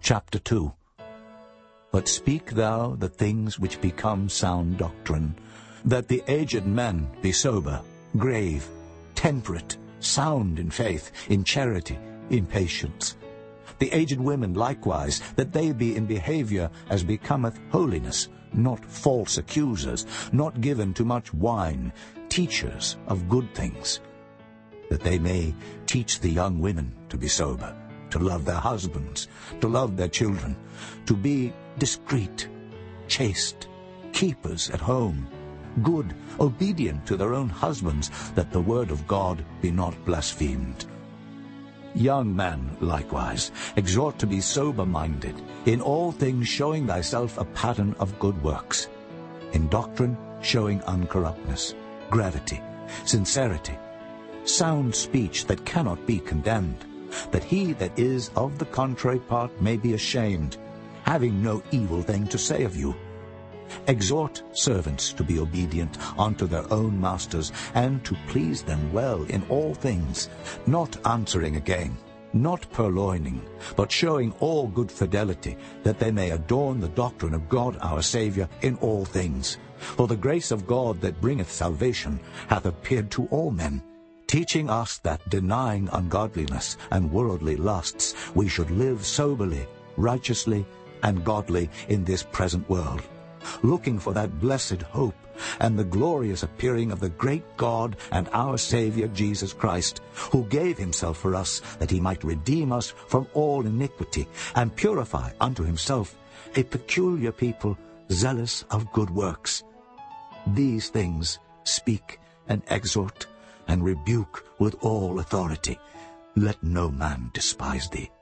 Chapter 2. But speak thou the things which become sound doctrine, that the aged men be sober, grave, temperate, sound in faith, in charity, in patience. The aged women likewise, that they be in behavior as becometh holiness, not false accusers, not given to much wine, teachers of good things, that they may teach the young women to be sober, to love their husbands, to love their children, to be discreet, chaste, keepers at home, good, obedient to their own husbands, that the word of God be not blasphemed. Young man, likewise, exhort to be sober-minded, in all things showing thyself a pattern of good works, in doctrine showing uncorruptness, gravity, sincerity, sound speech that cannot be condemned, that he that is of the contrary part may be ashamed, having no evil thing to say of you. Exhort servants to be obedient unto their own masters, and to please them well in all things, not answering again, not purloining, but showing all good fidelity, that they may adorn the doctrine of God our Saviour in all things. For the grace of God that bringeth salvation hath appeared to all men, teaching us that, denying ungodliness and worldly lusts, we should live soberly, righteously, and godly in this present world, looking for that blessed hope and the glorious appearing of the great God and our Saviour Jesus Christ, who gave himself for us, that he might redeem us from all iniquity, and purify unto himself a peculiar people, zealous of good works. These things speak and exhort and rebuke with all authority. Let no man despise thee.